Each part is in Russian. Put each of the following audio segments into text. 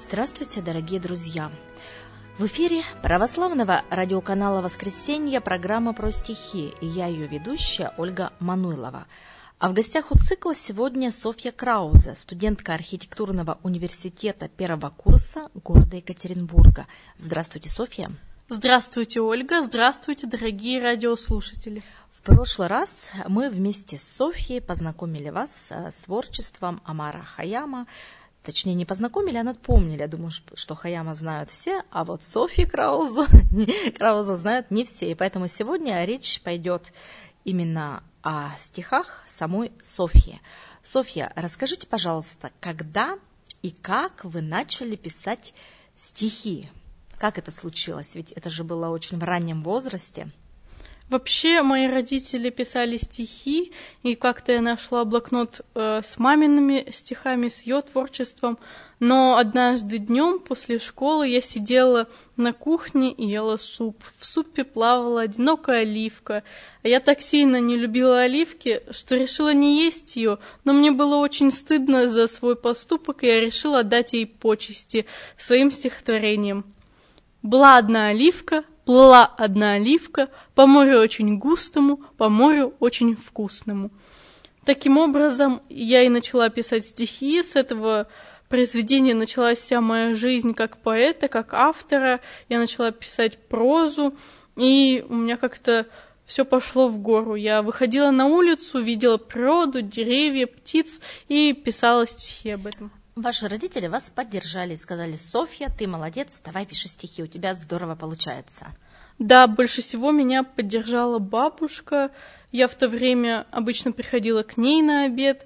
Здравствуйте, дорогие друзья! В эфире православного радиоканала «Воскресенье» программа про стихи, и я ее ведущая Ольга Мануйлова. А в гостях у цикла сегодня Софья Краузе, студентка архитектурного университета первого курса города Екатеринбурга. Здравствуйте, Софья! Здравствуйте, Ольга! Здравствуйте, дорогие радиослушатели! В прошлый раз мы вместе с Софьей познакомили вас с творчеством Омара Хайяма. Точнее, не познакомили, а напомнили. Я думаю, что Хайяма знают все, а вот Софью Краузу знают не все. И поэтому сегодня речь пойдет именно о стихах самой Софьи. Софья, расскажите, пожалуйста, когда и как вы начали писать стихи? Как это случилось? Ведь это же было очень в раннем возрасте. Вообще, мои родители писали стихи, и как-то я нашла блокнот с мамиными стихами, с ее творчеством. Но однажды днем после школы я сидела на кухне и ела суп. В супе плавала одинокая оливка. А я так сильно не любила оливки, что решила не есть ее, но мне было очень стыдно за свой поступок, и я решила отдать ей почести своим стихотворением. Была одна оливка, плыла одна оливка, по морю очень густому, по морю очень вкусному. Таким образом, я и начала писать стихи. С этого произведения началась вся моя жизнь как поэта, как автора. Я начала писать прозу, и у меня как-то все пошло в гору. Я выходила на улицу, видела природу, деревья, птиц и писала стихи об этом. Ваши родители вас поддержали и сказали: «Софья, ты молодец, давай пиши стихи, у тебя здорово получается». Да, больше всего меня поддержала бабушка. Я в то время обычно приходила к ней на обед.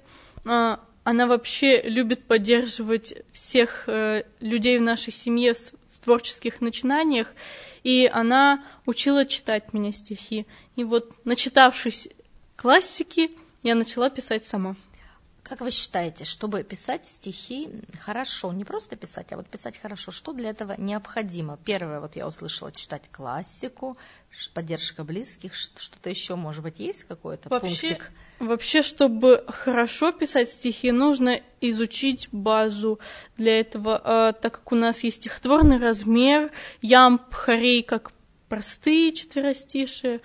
Она вообще любит поддерживать всех людей в нашей семье в творческих начинаниях, и она учила читать мне стихи. И вот, начитавшись классики, я начала писать сама. Как вы считаете, чтобы писать стихи хорошо, не просто писать, а вот писать хорошо, что для этого необходимо? Первое, вот я услышала, читать классику, поддержка близких, что-то еще, может быть, есть какой-то пунктик? Вообще, чтобы хорошо писать стихи, нужно изучить базу для этого, так как у нас есть стихотворный размер, ямб, хорей, как простые четверостишие,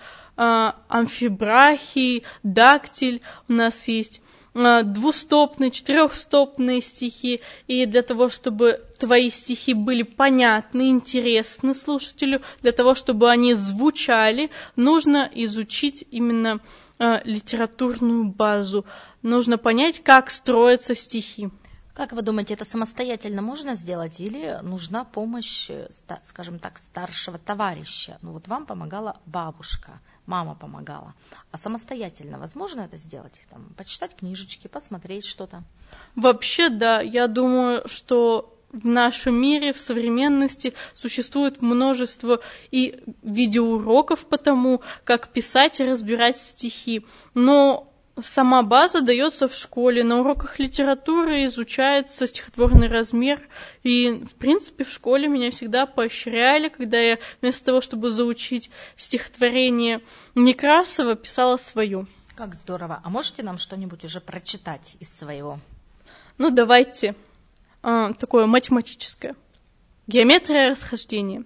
амфибрахий, дактиль, у нас есть двустопные, четырехстопные стихи, и для того, чтобы твои стихи были понятны, интересны слушателю, для того, чтобы они звучали, нужно изучить именно литературную базу, нужно понять, как строятся стихи. Как вы думаете, это самостоятельно можно сделать или нужна помощь, скажем так, старшего товарища? Ну вот вам помогала бабушка, мама помогала. А самостоятельно возможно это сделать? Там, почитать книжечки, посмотреть что-то? Вообще, да. Я думаю, что в нашем мире, в современности существует множество и видеоуроков по тому, как писать и разбирать стихи. Но сама база дается в школе, на уроках литературы изучается стихотворный размер, и, в принципе, в школе меня всегда поощряли, когда я вместо того, чтобы заучить стихотворение Некрасова, писала свое. Как здорово! А можете нам что-нибудь уже прочитать из своего? Ну, давайте. Такое математическое. Геометрия расхождения.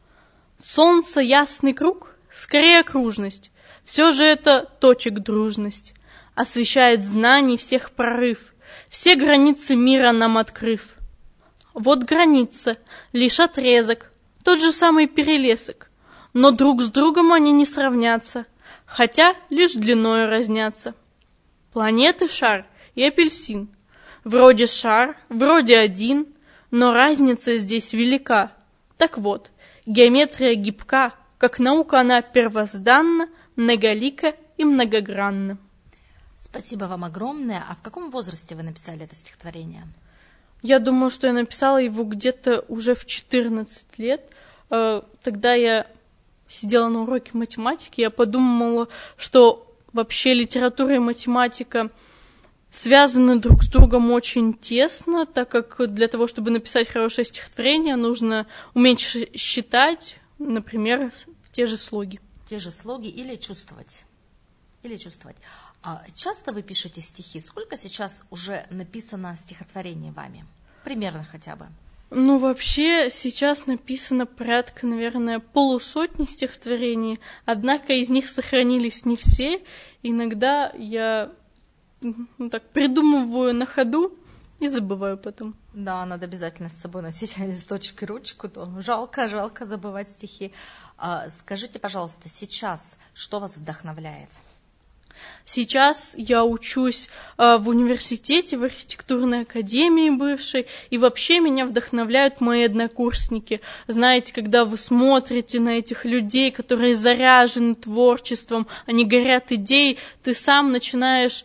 Солнце ясный круг, скорее окружность, все же это точек дружность. Освещает знаний всех прорыв, все границы мира нам открыв. Вот граница, лишь отрезок, тот же самый перелесок, но друг с другом они не сравнятся, хотя лишь длиною разнятся. Планеты шар и апельсин, вроде шар, вроде один, но разница здесь велика. Так вот, геометрия гибка, как наука она первозданна, многолика и многогранна. Спасибо вам огромное. А в каком возрасте вы написали это стихотворение? Я думаю, что я написала его где-то уже в 14 лет. Тогда я сидела на уроке математики, я подумала, что вообще литература и математика связаны друг с другом очень тесно, так как для того, чтобы написать хорошее стихотворение, нужно уметь считать, например, те же слоги. Те же слоги или чувствовать. А часто вы пишете стихи? Сколько сейчас уже написано стихотворений вами? Примерно хотя бы. Ну, вообще, сейчас написано порядка, наверное, 50 стихотворений, однако из них сохранились не все. Иногда я так придумываю на ходу и забываю потом. Да, надо обязательно с собой носить листочек и ручку, то жалко забывать стихи. Скажите, пожалуйста, сейчас что вас вдохновляет? Сейчас я учусь в университете, в архитектурной академии бывшей, и вообще меня вдохновляют мои однокурсники. Знаете, когда вы смотрите на этих людей, которые заряжены творчеством, они горят идеей, ты сам начинаешь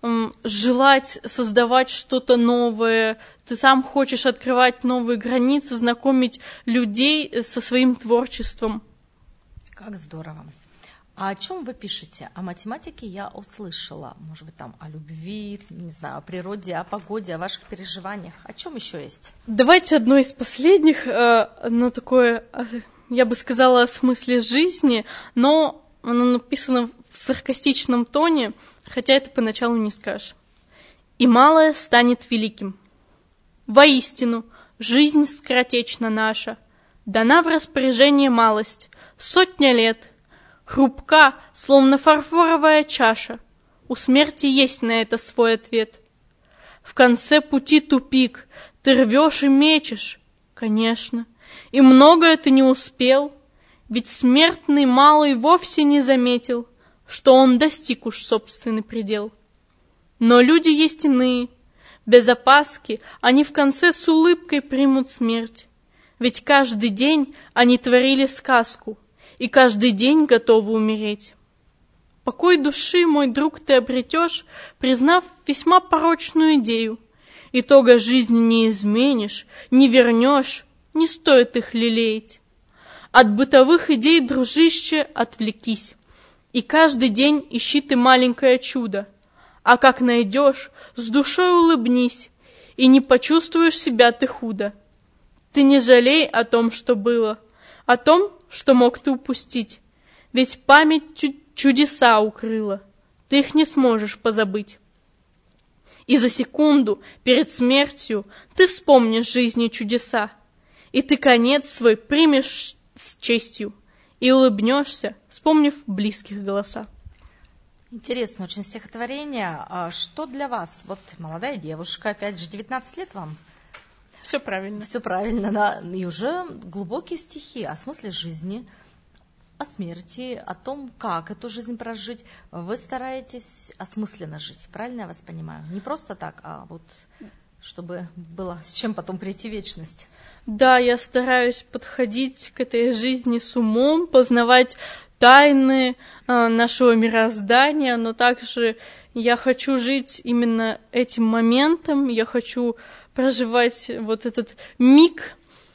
желать создавать что-то новое, ты сам хочешь открывать новые границы, знакомить людей со своим творчеством. Как здорово. А о чем вы пишете? О математике я услышала. Может быть, там о любви, не знаю, о природе, о погоде, о ваших переживаниях. О чем еще есть? Давайте одно из последних, оно такое, я бы сказала, о смысле жизни, но оно написано в саркастичном тоне, хотя это поначалу не скажешь. «И малое станет великим. Воистину, жизнь скоротечна наша, дана в распоряжение малость, 100 лет, хрупка, словно фарфоровая чаша. У смерти есть на это свой ответ. В конце пути тупик, ты рвешь и мечешь, конечно, и многое ты не успел, ведь смертный малый вовсе не заметил, что он достиг уж собственный предел. Но люди есть иные, без опаски они в конце с улыбкой примут смерть, ведь каждый день они творили сказку, и каждый день готовы умереть. Покой души, мой друг, ты обретешь, признав весьма порочную идею. Итога жизни не изменишь, не вернешь, не стоит их лелеять. От бытовых идей, дружище, отвлекись, и каждый день ищи ты маленькое чудо. А как найдешь, с душой улыбнись, и не почувствуешь себя ты худо. Ты не жалей о том, что было, о том, что мог ты упустить, ведь память чудеса укрыла, ты их не сможешь позабыть. И за секунду перед смертью ты вспомнишь жизни чудеса, и ты конец свой примешь с честью, и улыбнешься, вспомнив близких голоса. Интересно очень стихотворение. Что для вас? Вот молодая девушка, опять же, 19 лет вам? Все правильно. Все правильно, да. И уже глубокие стихи о смысле жизни, о смерти, о том, как эту жизнь прожить. Вы стараетесь осмысленно жить, правильно я вас понимаю? Не просто так, а вот чтобы было с чем потом прийти в вечность. Да, я стараюсь подходить к этой жизни с умом, познавать тайны нашего мироздания, но также я хочу жить именно этим моментом, я хочу проживать вот этот миг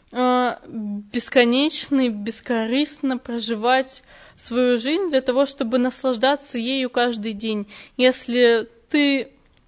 бесконечный, бескорыстно проживать свою жизнь для того, чтобы наслаждаться ею каждый день. Если ты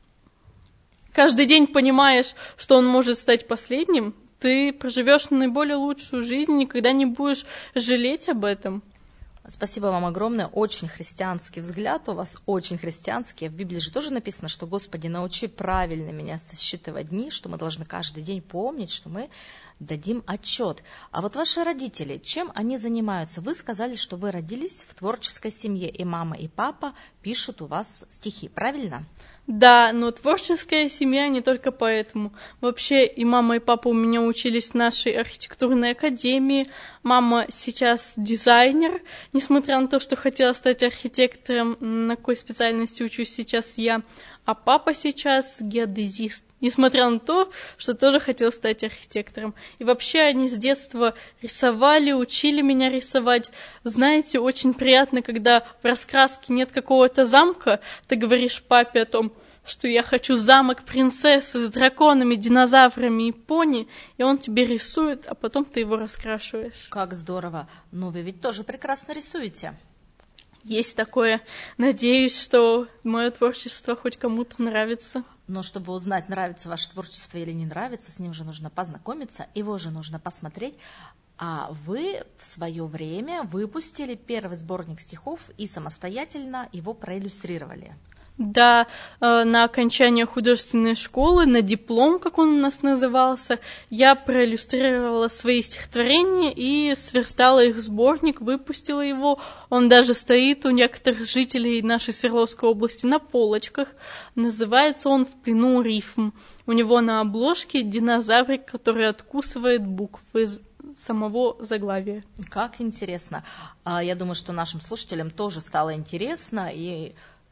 каждый день понимаешь, что он может стать последним, ты проживешь наиболее лучшую жизнь, никогда не будешь жалеть об этом. Спасибо вам огромное. Очень христианский взгляд у вас, очень христианский. В Библии же тоже написано, что «Господи, научи правильно меня сосчитывать дни», что мы должны каждый день помнить, что мы дадим отчет. А вот ваши родители, чем они занимаются? Вы сказали, что вы родились в творческой семье, и мама, и папа пишут у вас стихи, правильно? Да, но творческая семья не только поэтому. Вообще и мама, и папа у меня учились в нашей архитектурной академии. Мама сейчас дизайнер, несмотря на то, что хотела стать архитектором, на какой специальности учусь сейчас я. А папа сейчас геодезист, несмотря на то, что тоже хотел стать архитектором. И вообще они с детства рисовали, учили меня рисовать. Знаете, очень приятно, когда в раскраске нет какого-то замка, ты говоришь папе о том, что я хочу замок принцессы с драконами, динозаврами и пони, и он тебе рисует, а потом ты его раскрашиваешь. Как здорово! Но вы ведь тоже прекрасно рисуете. Есть такое. Надеюсь, что мое творчество хоть кому-то нравится. Но чтобы узнать, нравится ваше творчество или не нравится, с ним же нужно познакомиться, его же нужно посмотреть. А вы в свое время выпустили первый сборник стихов и самостоятельно его проиллюстрировали. Да, на окончание художественной школы, на диплом, как он у нас назывался, я проиллюстрировала свои стихотворения и сверстала их в сборник, выпустила его. Он даже стоит у некоторых жителей нашей Свердловской области на полочках. Называется он «В плену у рифм». У него на обложке динозаврик, который откусывает буквы из самого заглавия. Как интересно. Я думаю, что нашим слушателям тоже стало интересно, и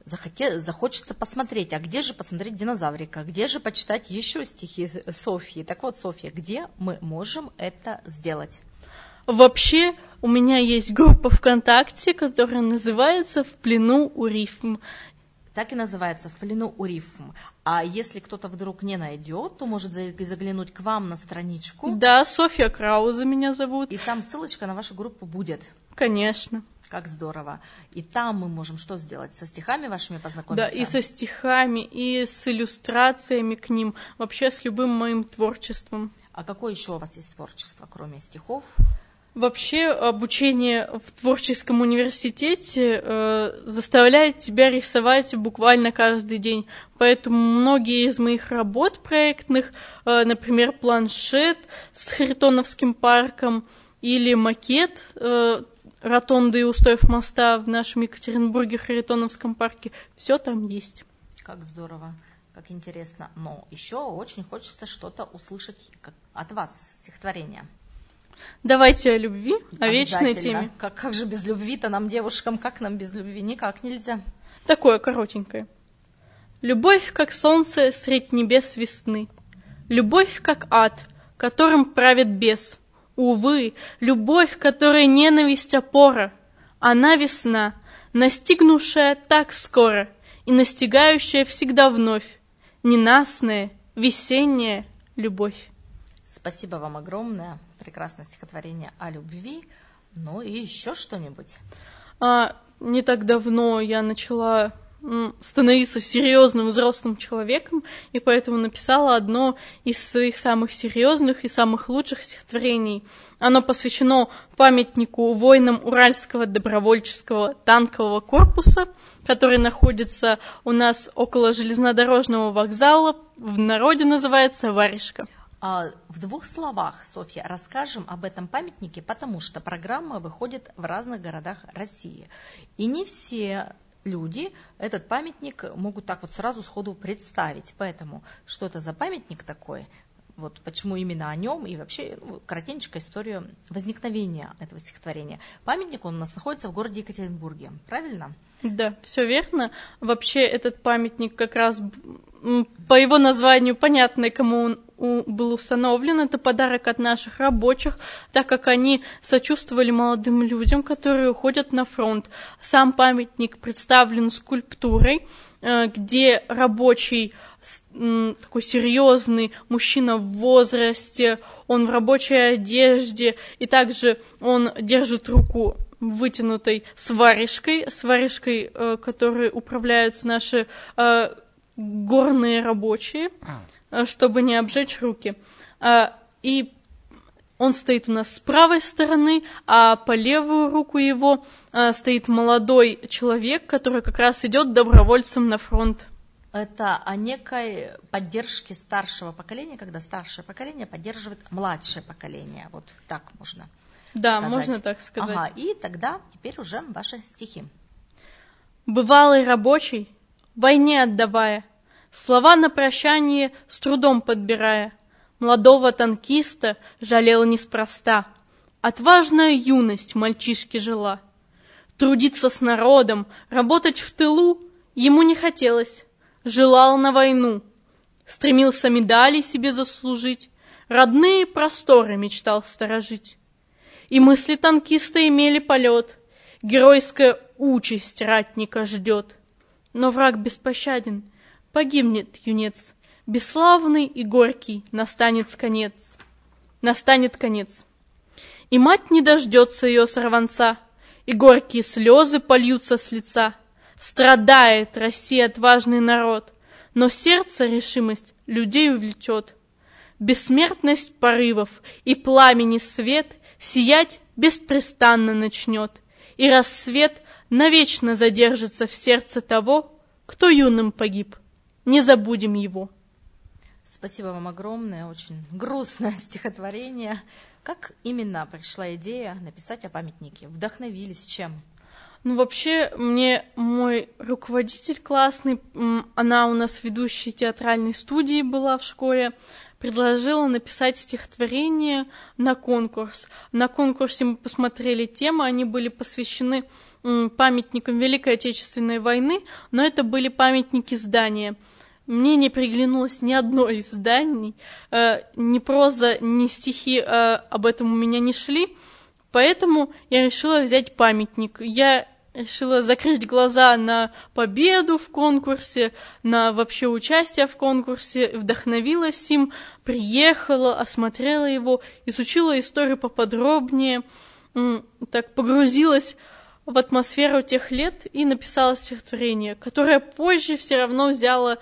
захочется посмотреть, а где же посмотреть динозаврика, где же почитать еще стихи Софьи. Так вот, Софья, где мы можем это сделать? Вообще, у меня есть группа ВКонтакте, которая называется «В плену у рифм». Так и называется «В плену у рифм». А если кто-то вдруг не найдет, то может заглянуть к вам на страничку. Да, Софья Крауза меня зовут. И там ссылочка на вашу группу будет. Конечно. Как здорово. И там мы можем что сделать? Со стихами вашими познакомиться? Да, и со стихами, и с иллюстрациями к ним, вообще с любым моим творчеством. А какое еще у вас есть творчество, кроме стихов? Вообще обучение в творческом университете заставляет тебя рисовать буквально каждый день. Поэтому многие из моих работ проектных, например, планшет с Харитоновским парком или макет ротонды и устоев моста в нашем Екатеринбурге, Харитоновском парке, все там есть. Как здорово, как интересно. Но еще очень хочется что-то услышать от вас, стихотворение. Давайте о любви, о вечной теме. Как же без любви-то нам, девушкам, как нам без любви? Никак нельзя. Такое коротенькое. Любовь, как солнце средь небес весны. Любовь, как ад, которым правит бес. Увы, любовь, которой ненависть опора, она весна, настигнувшая так скоро и настигающая всегда вновь, ненастная, весенняя любовь. Спасибо вам огромное. Прекрасное стихотворение о любви. Ну и еще что-нибудь. Не так давно я начала становиться серьезным взрослым человеком, и поэтому написала одно из своих самых серьезных и самых лучших стихотворений. Оно посвящено памятнику воинам Уральского добровольческого танкового корпуса, который находится у нас около железнодорожного вокзала, в народе называется Варежка. В двух словах, Софья, расскажем об этом памятнике, потому что программа выходит в разных городах России. И не все люди этот памятник могут так вот сразу сходу представить. Поэтому, что это за памятник такой, вот почему именно о нем, и вообще коротенькая история возникновения этого стихотворения. Памятник, он у нас находится в городе Екатеринбурге, правильно? Да, все верно. Вообще этот памятник как раз по его названию понятно, кому он был установлен. Это подарок от наших рабочих, так как они сочувствовали молодым людям, которые уходят на фронт. Сам памятник представлен скульптурой, где рабочий, такой серьезный мужчина в возрасте, он в рабочей одежде, и также он держит руку вытянутой сварежкой, которой управляются наши горные рабочие, чтобы не обжечь руки. И он стоит у нас с правой стороны, а по левую руку его стоит молодой человек, который как раз идет добровольцем на фронт. Это о некой поддержке старшего поколения, когда старшее поколение поддерживает младшее поколение. Вот так можно сказать. Можно так сказать. Ага, и тогда теперь уже ваши стихи. Бывалый рабочий, войне отдавая, слова на прощание с трудом подбирая, молодого танкиста жалел неспроста. Отважная юность мальчишки жила. Трудиться с народом, работать в тылу ему не хотелось. Желал на войну, стремился медали себе заслужить, родные просторы мечтал сторожить. И мысли танкиста имели полет, геройская участь ратника ждет. Но враг беспощаден, погибнет юнец, бесславный и горький настанет конец. И мать не дождется ее сорванца, и горькие слезы польются с лица. Страдает Россия, отважный народ, но сердце решимость людей увлечет. Бессмертность порывов и пламени свет сиять беспрестанно начнет, и рассвет навечно задержится в сердце того, кто юным погиб. Не забудем его. Спасибо вам огромное, очень грустное стихотворение. Как именно пришла идея написать о памятнике? Вдохновились чем? Ну, вообще, мне мой руководитель классный, она у нас ведущей театральной студии была в школе, предложила написать стихотворение на конкурс. На конкурсе мы посмотрели темы, они были посвящены памятникам Великой Отечественной войны, но это были памятники здания. Мне не приглянулось ни одно из зданий, ни проза, ни стихи об этом у меня не шли, поэтому я решила взять памятник. Я решила закрыть глаза на победу в конкурсе, на вообще участие в конкурсе, вдохновилась им, приехала, осмотрела его, изучила историю поподробнее, так погрузилась в атмосферу тех лет и написала стихотворение, которое позже все равно взяло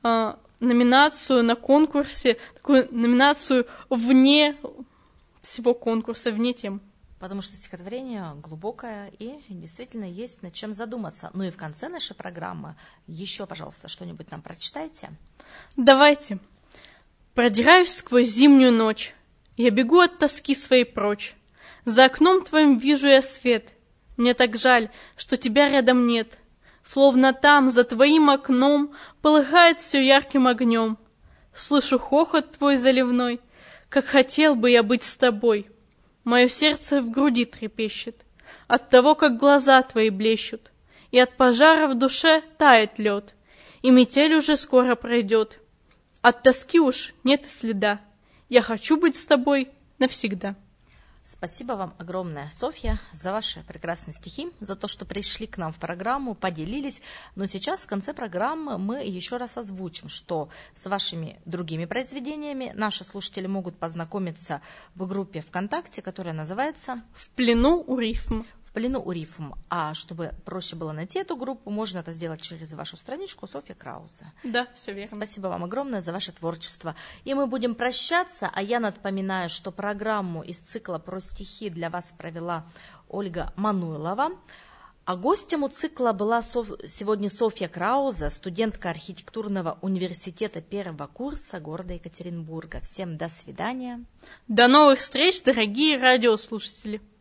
номинацию на конкурсе, такую номинацию вне всего конкурса, вне тем. Потому что стихотворение глубокое и действительно есть над чем задуматься. Ну и в конце нашей программы еще, пожалуйста, что-нибудь нам прочитайте. Давайте. Продираюсь сквозь зимнюю ночь. Я бегу от тоски своей прочь. За окном твоим вижу я свет. Мне так жаль, что тебя рядом нет. Словно там, за твоим окном, полыхает все ярким огнем. Слышу хохот твой заливной, как хотел бы я быть с тобой. Мое сердце в груди трепещет от того, как глаза твои блещут, и от пожара в душе тает лед, и метель уже скоро пройдет. От тоски уж нет и следа. Я хочу быть с тобой навсегда. Спасибо вам огромное, Софья, за ваши прекрасные стихи, за то, что пришли к нам в программу, поделились. Но сейчас в конце программы мы еще раз озвучим, что с вашими другими произведениями наши слушатели могут познакомиться в группе ВКонтакте, которая называется «В плену у рифм». В плену у рифм. А чтобы проще было найти эту группу, можно это сделать через вашу страничку Софья Краузе. Да, все верно. Спасибо вам огромное за ваше творчество. И мы будем прощаться, а я напоминаю, что программу из цикла про стихи для вас провела Ольга Мануйлова. А гостем у цикла была сегодня Софья Краузе, студентка архитектурного университета первого курса города Екатеринбурга. Всем до свидания. До новых встреч, дорогие радиослушатели.